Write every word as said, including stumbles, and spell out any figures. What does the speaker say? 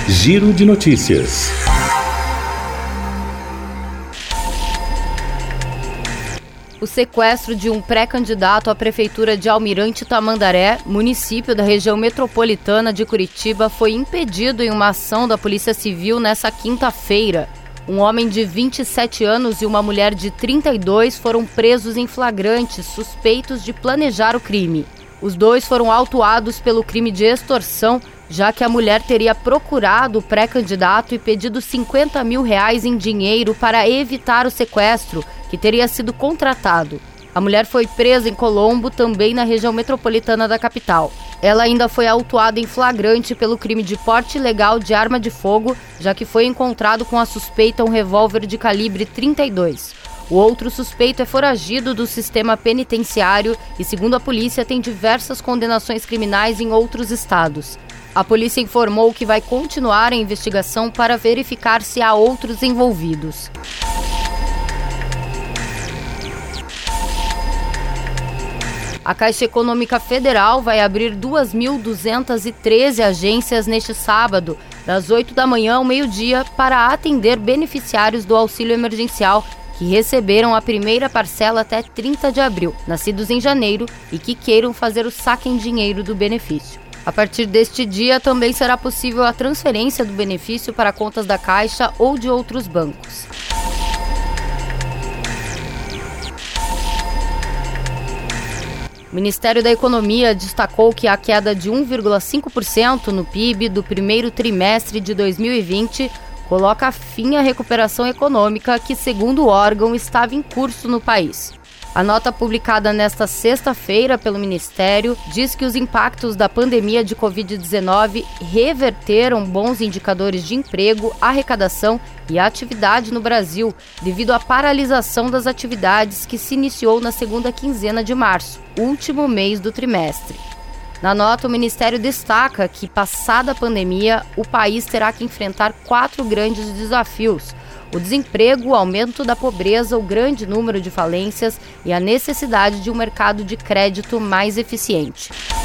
Giro de notícias. O sequestro de um pré-candidato à prefeitura de Almirante Tamandaré, município da região metropolitana de Curitiba, foi impedido em uma ação da Polícia Civil nesta quinta-feira. Um homem de vinte e sete anos e uma mulher de trinta e dois foram presos em flagrante, suspeitos de planejar o crime. Os dois foram autuados pelo crime de extorsão, já que a mulher teria procurado o pré-candidato e pedido cinquenta mil reais em dinheiro para evitar o sequestro, que teria sido contratado. A mulher foi presa em Colombo, também na região metropolitana da capital. Ela ainda foi autuada em flagrante pelo crime de porte ilegal de arma de fogo, já que foi encontrado com a suspeita um revólver de calibre trinta e dois. O outro suspeito é foragido do sistema penitenciário e, segundo a polícia, tem diversas condenações criminais em outros estados. A polícia informou que vai continuar a investigação para verificar se há outros envolvidos. A Caixa Econômica Federal vai abrir duas mil duzentas e treze agências neste sábado, das oito da manhã ao meio-dia, para atender beneficiários do auxílio emergencial que receberam a primeira parcela até trinta de abril, nascidos em janeiro e que queiram fazer o saque em dinheiro do benefício. A partir deste dia, também será possível a transferência do benefício para contas da Caixa ou de outros bancos. O Ministério da Economia destacou que a queda de um vírgula cinco por cento no P I B do primeiro trimestre de dois mil e vinte coloca fim à recuperação econômica que, segundo o órgão, estava em curso no país. A nota publicada nesta sexta-feira pelo Ministério diz que os impactos da pandemia de covid dezenove reverteram bons indicadores de emprego, arrecadação e atividade no Brasil, devido à paralisação das atividades que se iniciou na segunda quinzena de março, último mês do trimestre. Na nota, o Ministério destaca que, passada a pandemia, o país terá que enfrentar quatro grandes desafios: o desemprego, o aumento da pobreza, o grande número de falências e a necessidade de um mercado de crédito mais eficiente.